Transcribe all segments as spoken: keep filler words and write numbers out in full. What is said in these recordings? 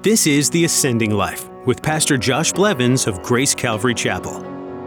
This is The Ascending Life with Pastor Josh Blevins of Grace Calvary Chapel.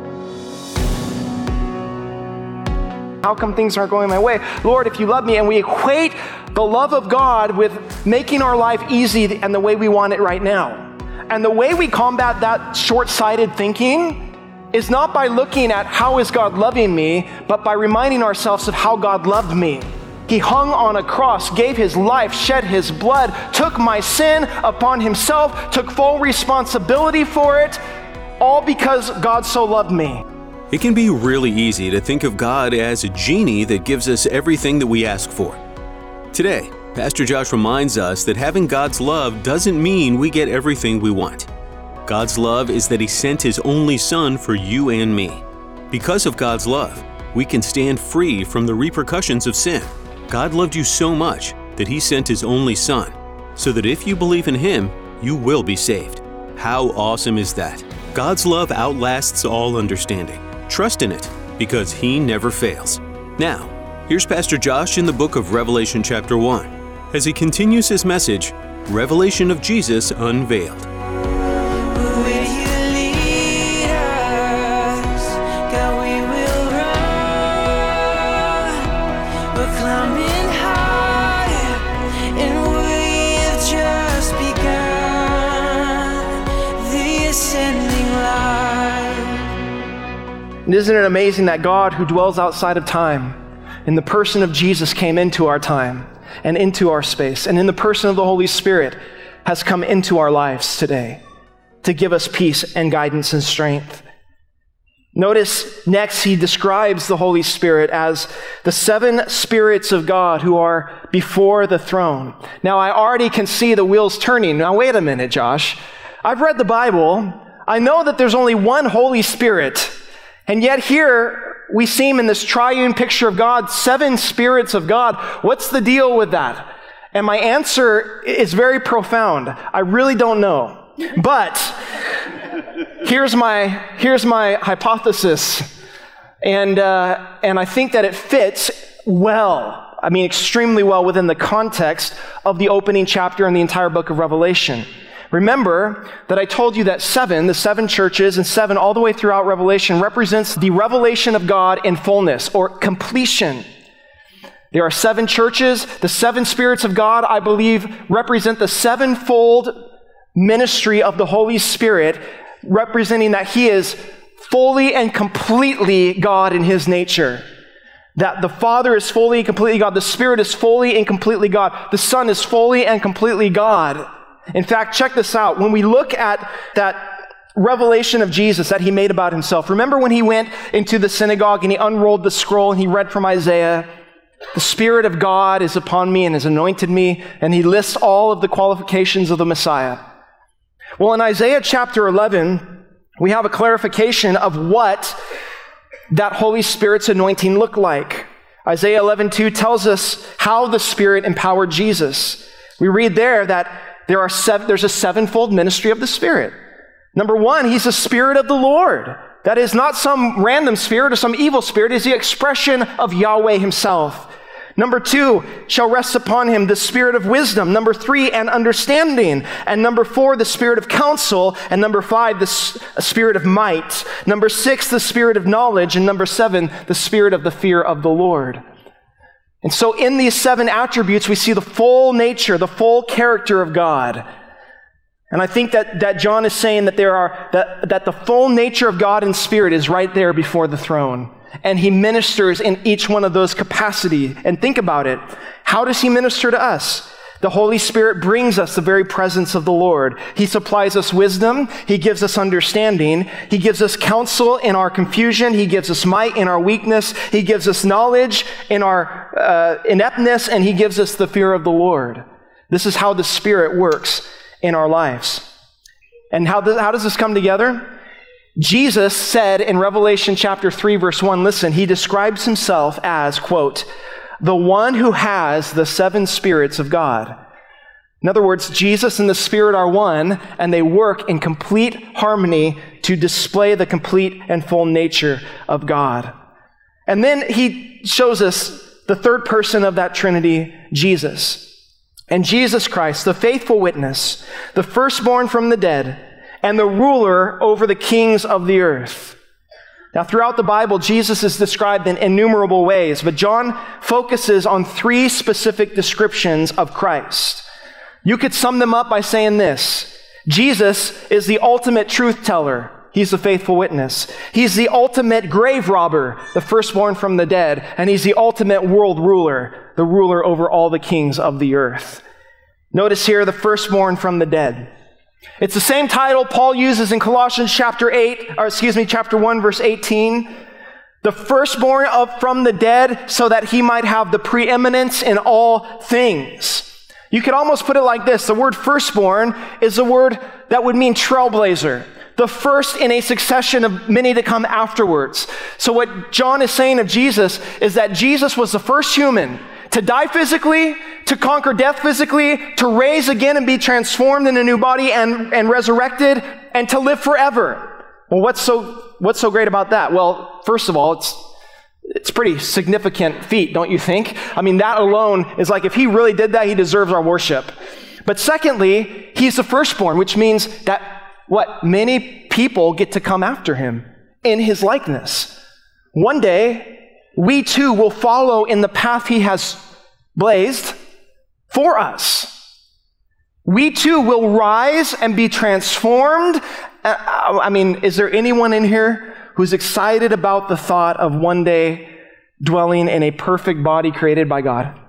How come things aren't going my way? Lord, if you love me, and we equate the love of God with making our life easy and the way we want it right now. And the way we combat that short-sighted thinking is not by looking at how is God loving me, but by reminding ourselves of how God loved me. He hung on a cross, gave his life, shed his blood, took my sin upon himself, took full responsibility for it, all because God so loved me. It can be really easy to think of God as a genie that gives us everything that we ask for. Today, Pastor Josh reminds us that having God's love doesn't mean we get everything we want. God's love is that he sent his only son for you and me. Because of God's love, we can stand free from the repercussions of sin. God loved you so much that he sent his only son, so that if you believe in him, you will be saved. How awesome is that? God's love outlasts all understanding. Trust in it, because he never fails. Now, here's Pastor Josh in the book of Revelation chapter one, as he continues his message, Revelation of Jesus Unveiled. And isn't it amazing that God, who dwells outside of time, in the person of Jesus came into our time and into our space, and in the person of the Holy Spirit has come into our lives today to give us peace and guidance and strength. Notice next he describes the Holy Spirit as the seven spirits of God who are before the throne. Now I already can see the wheels turning. Now wait a minute, Josh. I've read the Bible. I know that there's only one Holy Spirit. And yet here we see him in this triune picture of God, seven spirits of God. What's the deal with that? And my answer is very profound. I really don't know. But here's my here's my hypothesis. And uh, and I think that it fits well, I mean extremely well within the context of the opening chapter in the entire book of Revelation. Remember that I told you that seven, the seven churches, and seven all the way throughout Revelation represents the revelation of God in fullness or completion. There are seven churches. The seven spirits of God, I believe, represent the sevenfold ministry of the Holy Spirit, representing that he is fully and completely God in his nature. That the Father is fully and completely God. The Spirit is fully and completely God. The Son is fully and completely God. In fact, check this out. When we look at that revelation of Jesus that he made about himself, remember when he went into the synagogue and he unrolled the scroll and he read from Isaiah, the Spirit of God is upon me and has anointed me, and he lists all of the qualifications of the Messiah. Well, in Isaiah chapter eleven, we have a clarification of what that Holy Spirit's anointing looked like. Isaiah eleven two tells us how the Spirit empowered Jesus. We read there that There are seven, there's a sevenfold ministry of the Spirit. Number one, he's the Spirit of the Lord. That is not some random spirit or some evil spirit. It is the expression of Yahweh himself. Number two, shall rest upon him the Spirit of wisdom. Number three, and understanding. And number four, the Spirit of counsel. And number five, the Spirit of might. Number six, the Spirit of knowledge. And number seven, the Spirit of the fear of the Lord. And so in these seven attributes, we see the full nature, the full character of God. And I think that, that John is saying that there are that, that the full nature of God in spirit is right there before the throne. And he ministers in each one of those capacities. And think about it. How does he minister to us? The Holy Spirit brings us the very presence of the Lord. He supplies us wisdom. He gives us understanding. He gives us counsel in our confusion. He gives us might in our weakness. He gives us knowledge in our uh, ineptness, and he gives us the fear of the Lord. This is how the Spirit works in our lives. And how, th- how does this come together? Jesus said in Revelation chapter three, verse one, listen, he describes himself as, quote, the one who has the seven spirits of God. In other words, Jesus and the Spirit are one, and they work in complete harmony to display the complete and full nature of God. And then he shows us the third person of that Trinity, Jesus. And Jesus Christ, the faithful witness, the firstborn from the dead, and the ruler over the kings of the earth. Now, throughout the Bible, Jesus is described in innumerable ways, but John focuses on three specific descriptions of Christ. You could sum them up by saying this: Jesus is the ultimate truth teller. He's the faithful witness. He's the ultimate grave robber, the firstborn from the dead. And he's the ultimate world ruler, the ruler over all the kings of the earth. Notice here, the firstborn from the dead. It's the same title Paul uses in Colossians chapter eight, or excuse me, chapter one, verse eighteen. The firstborn of from the dead, so that he might have the preeminence in all things. You could almost put it like this: the word firstborn is a word that would mean trailblazer, the first in a succession of many to come afterwards. So what John is saying of Jesus is that Jesus was the first human to die physically, to conquer death physically, to raise again and be transformed in a new body and, and resurrected, and to live forever. Well, what's so what's so great about that? Well, first of all, it's it's a pretty significant feat, don't you think? I mean, that alone is like, if he really did that, he deserves our worship. But secondly, he's the firstborn, which means that what? Many people get to come after him in his likeness. One day, we too will follow in the path he has blazed for us. We too will rise and be transformed. I mean, is there anyone in here who's excited about the thought of one day dwelling in a perfect body created by God?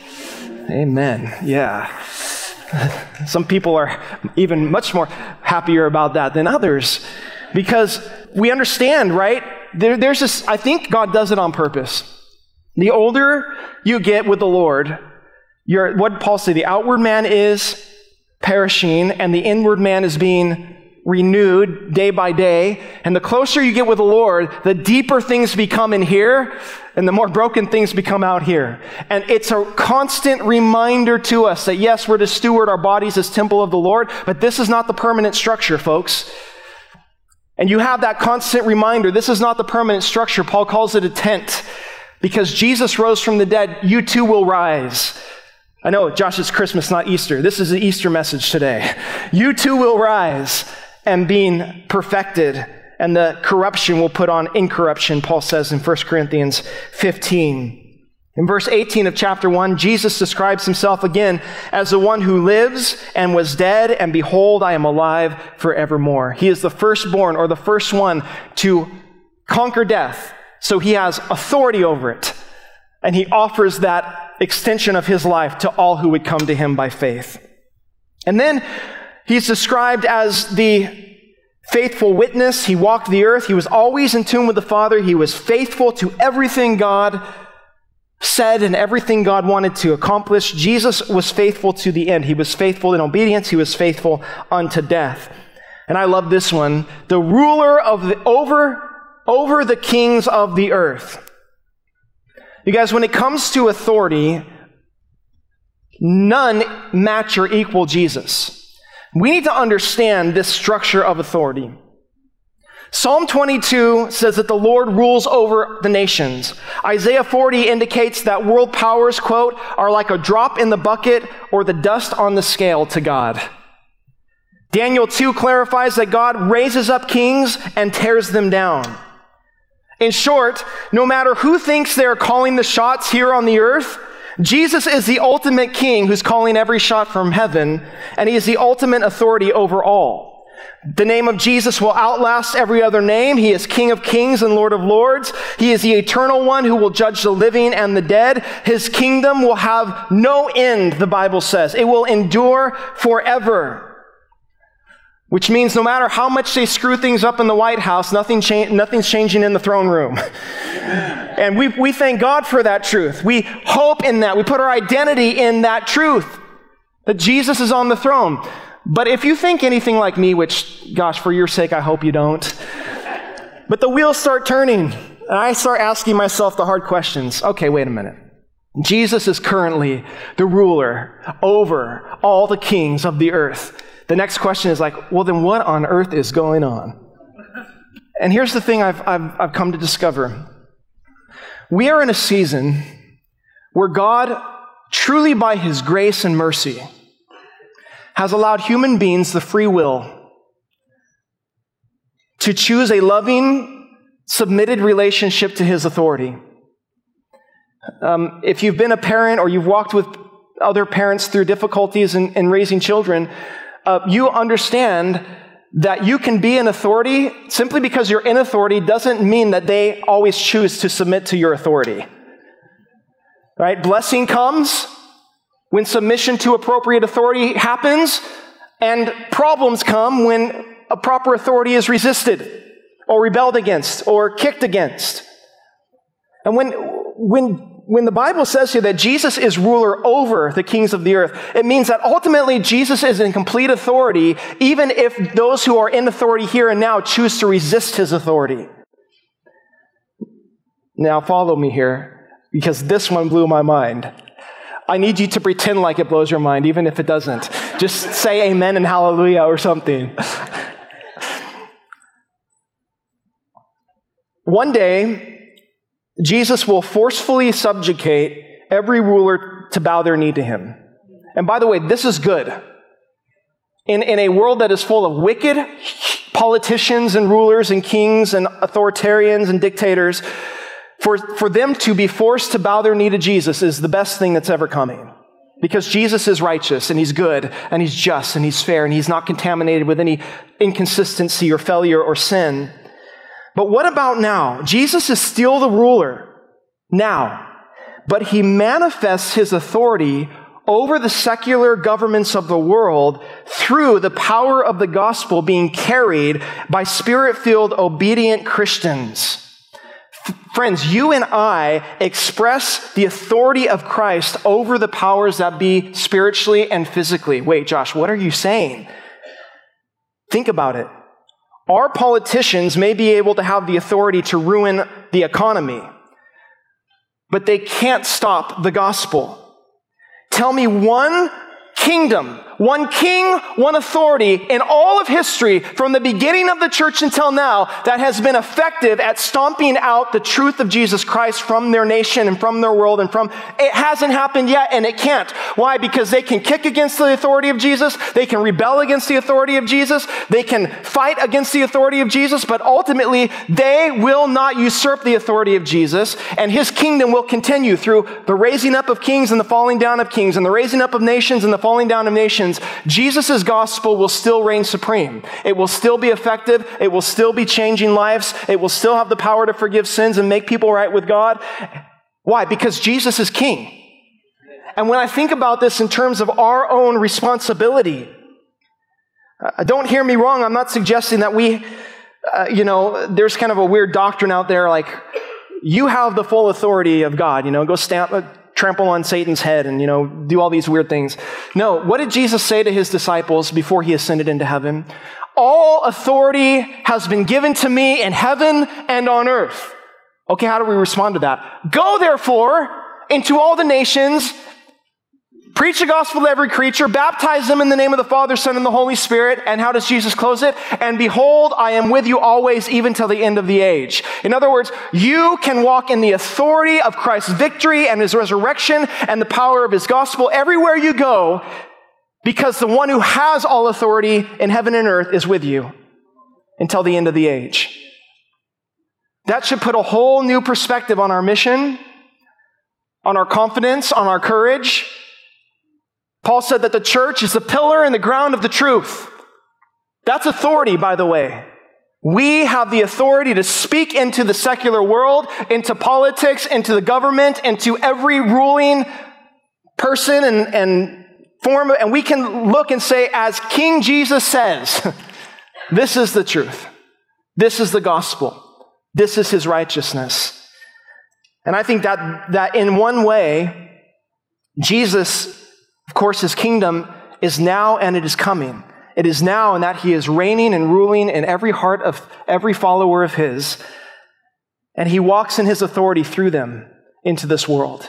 Amen. Yeah. Some people are even much more happier about that than others, because we understand, right? There, there's this, I think God does it on purpose. The older you get with the Lord, your, what did Paul say? The outward man is perishing, and the inward man is being renewed day by day. And the closer you get with the Lord, the deeper things become in here, and the more broken things become out here. And it's a constant reminder to us that yes, we're to steward our bodies as temple of the Lord, but this is not the permanent structure, folks. And you have that constant reminder, this is not the permanent structure. Paul calls it a tent. Because Jesus rose from the dead, you too will rise. I know, Josh, it's Christmas, not Easter. This is the Easter message today. You too will rise and being perfected, and the corruption will put on incorruption, Paul says in First Corinthians fifteen. In verse eighteen of chapter one, Jesus describes himself again as the one who lives and was dead, and behold, I am alive forevermore. He is the firstborn, or the first one to conquer death, so he has authority over it. And he offers that extension of his life to all who would come to him by faith. And then he's described as the faithful witness. He walked the earth. He was always in tune with the Father. He was faithful to everything God said and everything God wanted to accomplish. Jesus was faithful to the end. He was faithful in obedience. He was faithful unto death. And I love this one. The ruler of the over, over the kings of the earth. You guys, when it comes to authority, none match or equal Jesus. We need to understand this structure of authority. Psalm twenty-two says that the Lord rules over the nations. Isaiah forty indicates that world powers, quote, are like a drop in the bucket or the dust on the scale to God. Daniel two clarifies that God raises up kings and tears them down. In short, no matter who thinks they're calling the shots here on the earth, Jesus is the ultimate king who's calling every shot from heaven, and he is the ultimate authority over all. The name of Jesus will outlast every other name. He is King of kings and Lord of lords. He is the eternal one who will judge the living and the dead. His kingdom will have no end, the Bible says. It will endure forever. Which means no matter how much they screw things up in the White House, nothing cha- nothing's changing in the throne room. And we, we thank God for that truth. We hope in that. We put our identity in that truth, that Jesus is on the throne. But if you think anything like me, which, gosh, for your sake, I hope you don't, but the wheels start turning, and I start asking myself the hard questions. Okay, wait a minute. Jesus is currently the ruler over all the kings of the earth. The next question is like, well, then what on earth is going on? And here's the thing I've, I've, I've come to discover. We are in a season where God truly by his grace and mercy, has allowed human beings the free will to choose a loving, submitted relationship to his authority. Um, if you've been a parent or you've walked with other parents through difficulties in, in raising children, uh, you understand that you can be in authority. Simply because you're in authority doesn't mean that they always choose to submit to your authority. Right? Blessing comes when submission to appropriate authority happens, and problems come when a proper authority is resisted or rebelled against or kicked against. And when when when the Bible says here that Jesus is ruler over the kings of the earth, it means that ultimately Jesus is in complete authority, even if those who are in authority here and now choose to resist his authority. Now follow me here, because this one blew my mind. I need you to pretend like it blows your mind, even if it doesn't. Just say amen and hallelujah or something. One day, Jesus will forcefully subjugate every ruler to bow their knee to him. And by the way, this is good. In, in a world that is full of wicked politicians and rulers and kings and authoritarians and dictators, for, for them to be forced to bow their knee to Jesus is the best thing that's ever coming. Because Jesus is righteous and he's good and he's just and he's fair and he's not contaminated with any inconsistency or failure or sin. But what about now? Jesus is still the ruler now, but he manifests his authority over the secular governments of the world through the power of the gospel being carried by Spirit-filled, obedient Christians. F- friends, you and I express the authority of Christ over the powers that be spiritually and physically. Wait, Josh, what are you saying? Think about it. Our politicians may be able to have the authority to ruin the economy, but they can't stop the gospel. Tell me one kingdom, one king, one authority in all of history from the beginning of the church until now that has been effective at stomping out the truth of Jesus Christ from their nation and from their world and from, it hasn't happened yet and it can't. Why? Because they can kick against the authority of Jesus, they can rebel against the authority of Jesus, they can fight against the authority of Jesus, but ultimately they will not usurp the authority of Jesus, and his kingdom will continue through the raising up of kings and the falling down of kings and the raising up of nations and the falling down of nations. Jesus' gospel will still reign supreme. It will still be effective. It will still be changing lives. It will still have the power to forgive sins and make people right with God. Why? Because Jesus is king. And when I think about this in terms of our own responsibility, uh, don't hear me wrong. I'm not suggesting that we, uh, you know, there's kind of a weird doctrine out there like, you have the full authority of God, you know, go stamp, uh, trample on Satan's head and, you know, do all these weird things. No, what did Jesus say to his disciples before he ascended into heaven? All authority has been given to me in heaven and on earth. Okay, how do we respond to that? Go, therefore, into all the nations, preach the gospel to every creature, baptize them in the name of the Father, Son, and the Holy Spirit. And how does Jesus close it? And behold, I am with you always, even till the end of the age. In other words, you can walk in the authority of Christ's victory and his resurrection and the power of his gospel everywhere you go, because the one who has all authority in heaven and earth is with you until the end of the age. That should put a whole new perspective on our mission, on our confidence, on our courage. Paul said that the church is the pillar and the ground of the truth. That's authority, by the way. We have the authority to speak into the secular world, into politics, into the government, into every ruling person and, and form, and we can look and say, as King Jesus says, this is the truth. This is the gospel. This is his righteousness. And I think that, that in one way, Jesus, of course, his kingdom is now and it is coming. It is now in that he is reigning and ruling in every heart of every follower of his. And he walks in his authority through them into this world.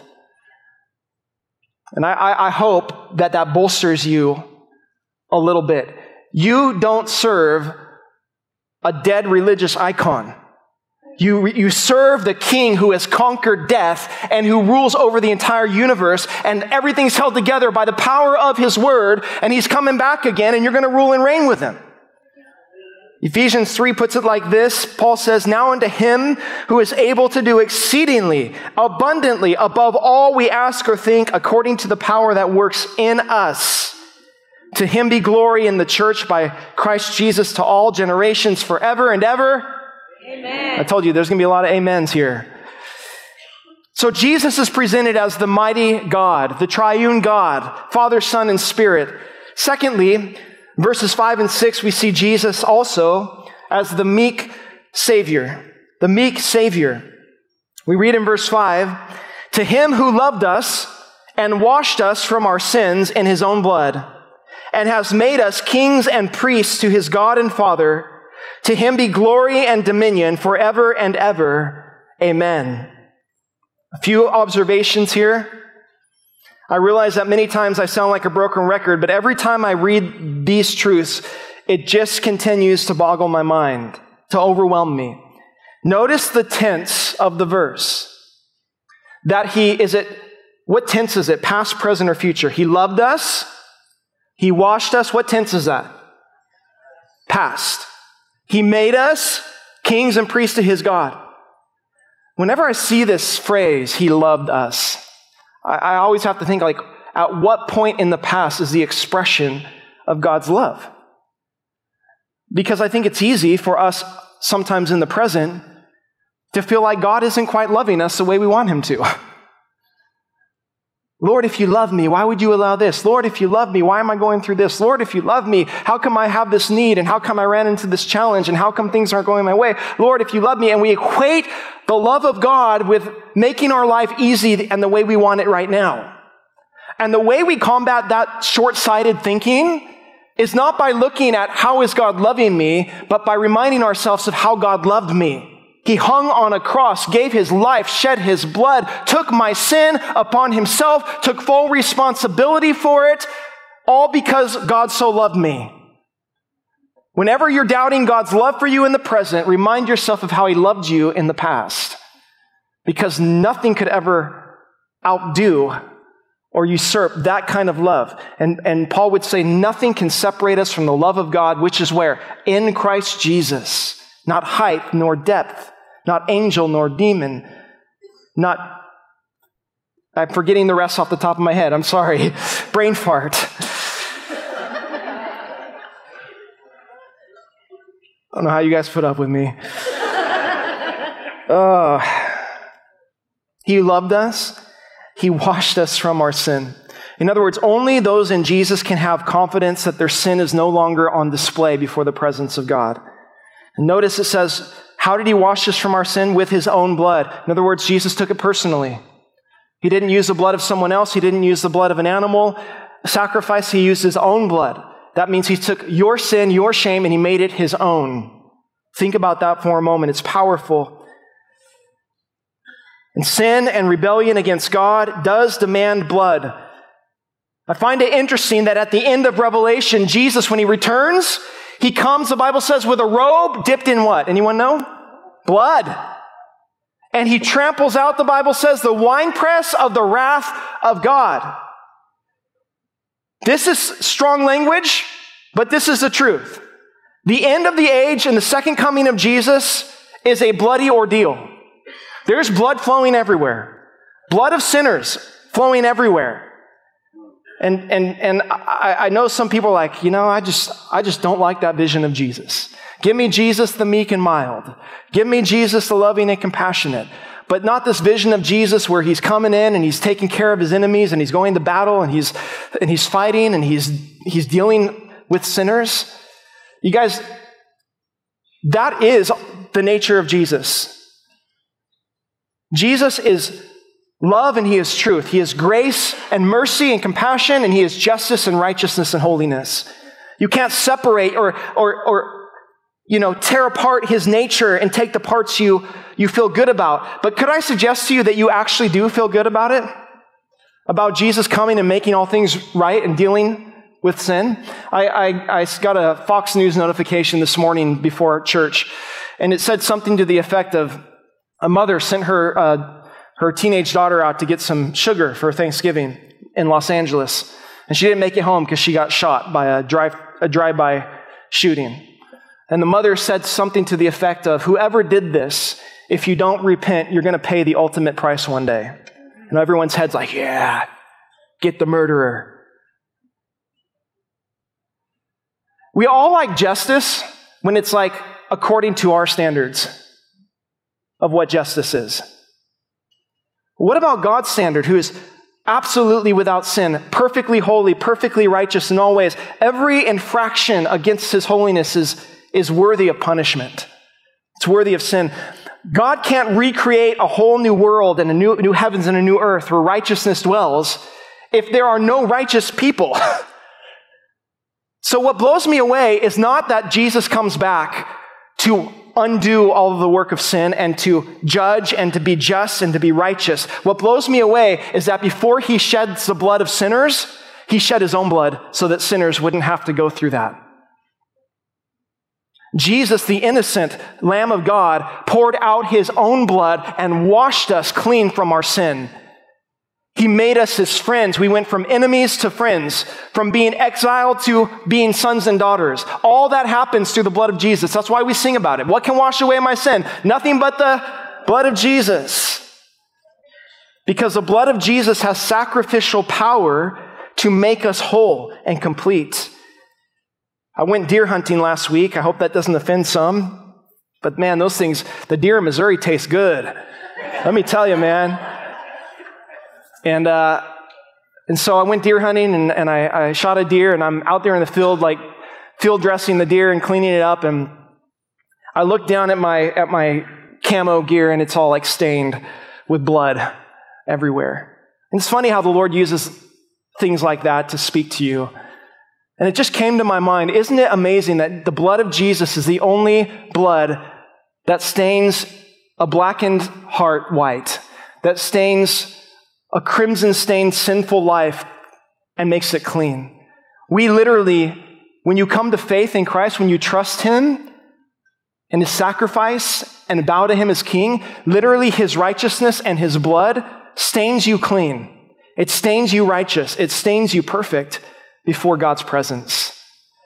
And I, I hope that that bolsters you a little bit. You don't serve a dead religious icon. You, you serve the King who has conquered death and who rules over the entire universe, and everything's held together by the power of his word, and he's coming back again, and you're going to rule and reign with him. Ephesians three puts it like this. Paul says, now unto him who is able to do exceedingly, abundantly, above all we ask or think, according to the power that works in us. To him be glory in the church by Christ Jesus to all generations forever and ever. Amen. I told you there's going to be a lot of amens here. So Jesus is presented as the mighty God, the triune God, Father, Son, and Spirit. Secondly, verses five and six, we see Jesus also as the meek Savior. The meek Savior. We read in verse five, to him who loved us and washed us from our sins in his own blood, and has made us kings and priests to his God and Father, to him be glory and dominion forever and ever. Amen. A few observations here. I realize that many times I sound like a broken record, but every time I read these truths, it just continues to boggle my mind, to overwhelm me. Notice the tense of the verse. That he, is it, what tense is it? Past, present, or future? He loved us. He washed us. What tense is that? Past. He made us kings and priests to his God. Whenever I see this phrase, he loved us, I, I always have to think, like, at what point in the past is the expression of God's love? Because I think it's easy for us sometimes in the present to feel like God isn't quite loving us the way we want him to. Lord, if you love me, why would you allow this? Lord, if you love me, why am I going through this? Lord, if you love me, how come I have this need? And how come I ran into this challenge? And how come things aren't going my way? Lord, if you love me. And we equate the love of God with making our life easy and the way we want it right now. And the way we combat that short-sighted thinking is not by looking at how is God loving me, but by reminding ourselves of how God loved me. He hung on a cross, gave his life, shed his blood, took my sin upon himself, took full responsibility for it, all because God so loved me. Whenever you're doubting God's love for you in the present, remind yourself of how he loved you in the past. Because nothing could ever outdo or usurp that kind of love. And, and Paul would say, nothing can separate us from the love of God, which is where? In Christ Jesus. Not height nor depth. Not angel nor demon, not, I'm forgetting the rest off the top of my head, I'm sorry, brain fart. I don't know how you guys put up with me. Oh, he loved us, he washed us from our sin. In other words, only those in Jesus can have confidence that their sin is no longer on display before the presence of God. And notice it says, how did he wash us from our sin? With his own blood. In other words, Jesus took it personally. He didn't use the blood of someone else. He didn't use the blood of an animal sacrifice. He used his own blood. That means he took your sin, your shame, and he made it his own. Think about that for a moment. It's powerful. And sin and rebellion against God does demand blood. I find it interesting that at the end of Revelation, Jesus, when he returns, he comes, the Bible says, with a robe dipped in what? Anyone know? Blood. And he tramples out, the Bible says, the winepress of the wrath of God. This is strong language, but this is the truth. The end of the age and the second coming of Jesus is a bloody ordeal. There's blood flowing everywhere. Blood of sinners flowing everywhere. And and and I, I know some people are like, you know, I just I just don't like that vision of Jesus. Give me Jesus the meek and mild. Give me Jesus the loving and compassionate. But not this vision of Jesus where he's coming in and he's taking care of his enemies and he's going to battle and he's and he's fighting and he's he's dealing with sinners. You guys, that is the nature of Jesus. Jesus is love and he is truth. He is grace and mercy and compassion, and he is justice and righteousness and holiness. You can't separate or or or you know, tear apart his nature and take the parts you, you feel good about. But could I suggest to you that you actually do feel good about it? About Jesus coming and making all things right and dealing with sin? I, I, I got a Fox News notification this morning before church, And it said something to the effect of a mother sent her uh, her teenage daughter out to get some sugar for Thanksgiving in Los Angeles. And she didn't make it home because she got shot by a drive a drive-by shooting. And the mother said something to the effect of, whoever did this, if you don't repent, you're going to pay the ultimate price one day. And everyone's head's like, yeah, get the murderer. We all like justice when it's like according to our standards of what justice is. What about God's standard, who is absolutely without sin, perfectly holy, perfectly righteous in all ways? Every infraction against his holiness is, is worthy of punishment. It's worthy of sin. God can't recreate a whole new world and a new, new heavens and a new earth where righteousness dwells if there are no righteous people. So what blows me away is not that Jesus comes back to undo all of the work of sin and to judge and to be just and to be righteous. What blows me away is that before he sheds the blood of sinners, he shed his own blood so that sinners wouldn't have to go through that. Jesus, the innocent Lamb of God, poured out his own blood and washed us clean from our sin. He made us his friends. We went from enemies to friends, from being exiled to being sons and daughters. All that happens through the blood of Jesus. That's why we sing about it. What can wash away my sin? Nothing but the blood of Jesus. Because the blood of Jesus has sacrificial power to make us whole and complete. I went deer hunting last week. I hope that doesn't offend some. But man, those things, the deer in Missouri taste good. Let me tell you, man. And uh, and so I went deer hunting, and, and I, I shot a deer, and I'm out there in the field, like field dressing the deer and cleaning it up. And I looked down at my at my camo gear, and it's all like stained with blood everywhere. And it's funny how the Lord uses things like that to speak to you. And it just came to my mind, isn't it amazing that the blood of Jesus is the only blood that stains a blackened heart white, that stains a crimson-stained sinful life and makes it clean. We literally, when you come to faith in Christ, when you trust him and his sacrifice and bow to him as king, literally his righteousness and his blood stains you clean. It stains you righteous. It stains you perfect before God's presence.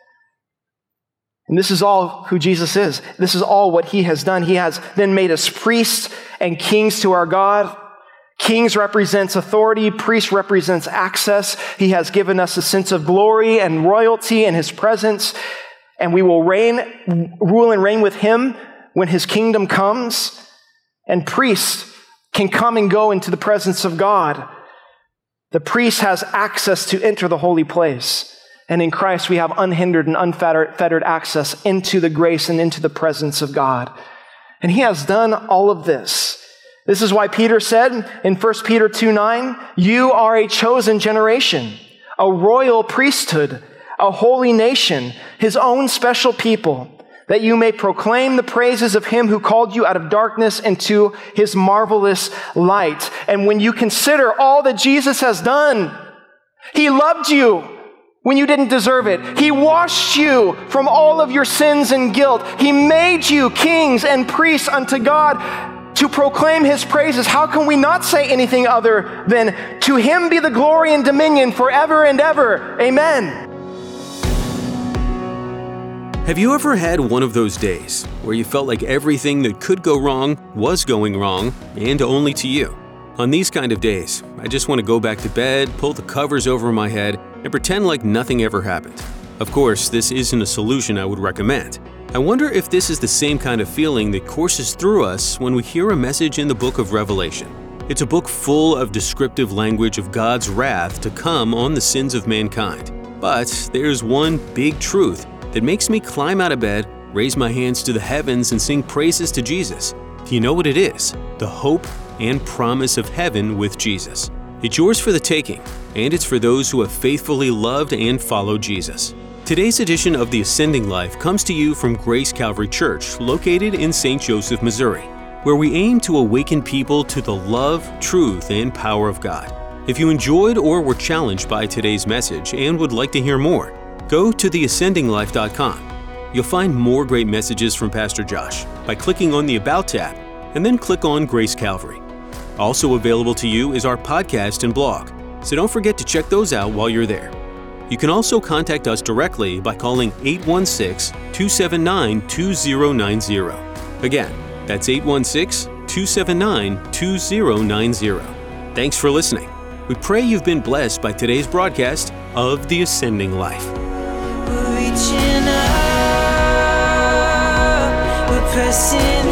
And this is all who Jesus is. This is all what he has done. He has then made us priests and kings to our God. Kings represents authority. Priest represents access. He has given us a sense of glory and royalty in his presence. And we will reign, rule and reign with him when his kingdom comes. And priests can come and go into the presence of God. The priest has access to enter the holy place. And in Christ, we have unhindered and unfettered access into the grace and into the presence of God. And he has done all of this. This is why Peter said in First Peter two nine, you are a chosen generation, a royal priesthood, a holy nation, his own special people, that you may proclaim the praises of him who called you out of darkness into his marvelous light. And when you consider all that Jesus has done, he loved you when you didn't deserve it. He washed you from all of your sins and guilt. He made you kings and priests unto God to proclaim his praises. How can we not say anything other than, to him be the glory and dominion forever and ever. Amen. Have you ever had one of those days where you felt like everything that could go wrong was going wrong, and only to you? On these kind of days, I just want to go back to bed, pull the covers over my head, and pretend like nothing ever happened. Of course, this isn't a solution I would recommend. I wonder if this is the same kind of feeling that courses through us when we hear a message in the book of Revelation. It's a book full of descriptive language of God's wrath to come on the sins of mankind. But there's one big truth that makes me climb out of bed, raise my hands to the heavens, and sing praises to Jesus. Do you know what it is? The hope and promise of heaven with Jesus. It's yours for the taking, and it's for those who have faithfully loved and followed Jesus. Today's edition of The Ascending Life comes to you from Grace Calvary Church, located in Saint Joseph, Missouri, where we aim to awaken people to the love, truth, and power of God. If you enjoyed or were challenged by today's message and would like to hear more, go to the ascending life dot com. You'll find more great messages from Pastor Josh by clicking on the About tab and then click on Grace Calvary. Also available to you is our podcast and blog, so don't forget to check those out while you're there. You can also contact us directly by calling eight one six, two seven nine, two zero nine zero. Again, that's eight one six, two seven nine, two zero nine zero. Thanks for listening. We pray you've been blessed by today's broadcast of The Ascending Life. We're reaching up, we're pressing